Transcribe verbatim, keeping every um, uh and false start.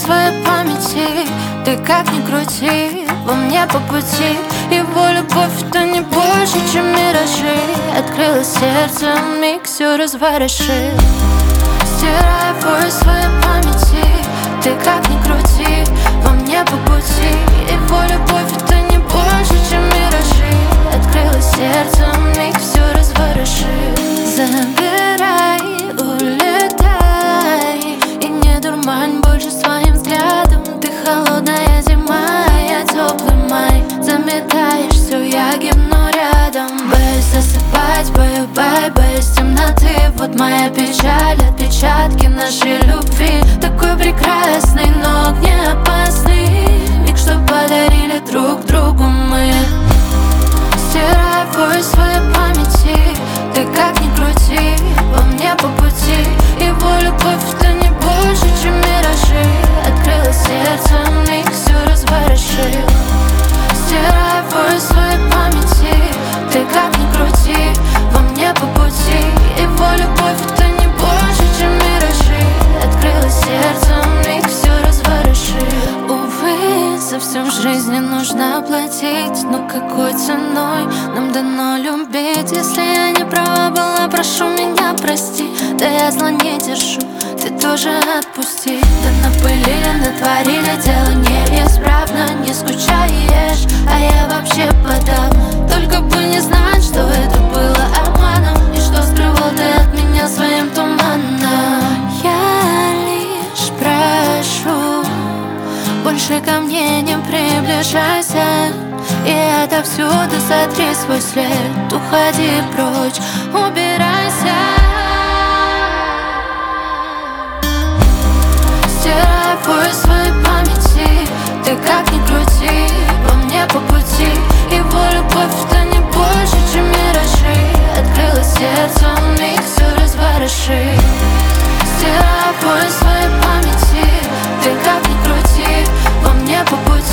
своей памяти. Ты как ни крути, во мне по пути. Его любовь — это не больше, чем миражи. Открылось сердце, миг все разворошил. Стирай его из своей памяти. Ты как ни крути, во мне по пути. Его любовь — это не больше, чем миражи. Открылось сердце, миг все разворошил. Забирай, улетай, и не дурмань больше своим взглядом. Ты холодная зима, я теплый май. Заметаешь все, я гибну рядом. Боюсь засыпать, баю-бай, боюсь темноты. Вот моя печаль, отпечатки нашей любви. Такой прекрасный, но огнеопасный миг, что подарили друг другу мы. Стирай его из своей памяти. Ты как ни крути, во мне по пути. Его любовь — это не больше, чем миражи. Открылось сердце, миг все разворошил. Стирай его из своей памяти. Ты как ни крути, во мне по пути. Его любовь — это не больше, чем миражи. Открылось сердце, миг все разворошил. Увы, за все в жизни нужно платить. Но какой ценой нам дано любить? Если я не права была, прошу меня прости. Да я зла не держу, ты тоже отпусти. Да напылили, натворили, дело неисправно. Не скучаешь, а я вообще подам. Только бы не знать, что это было обманом. И что скрывал ты от меня своим туманом. Я лишь прошу, больше ко мне не приближайся. И отовсюду сотри свой след. Уходи прочь, убирайся. Стирай его из своей памяти. Ты как ни крути, во мне по пути. Его любовь — это не больше, чем миражи. Открылось сердце, миг все разворошил. Стирай его из своей памяти. Ты как ни крути, во мне по пути.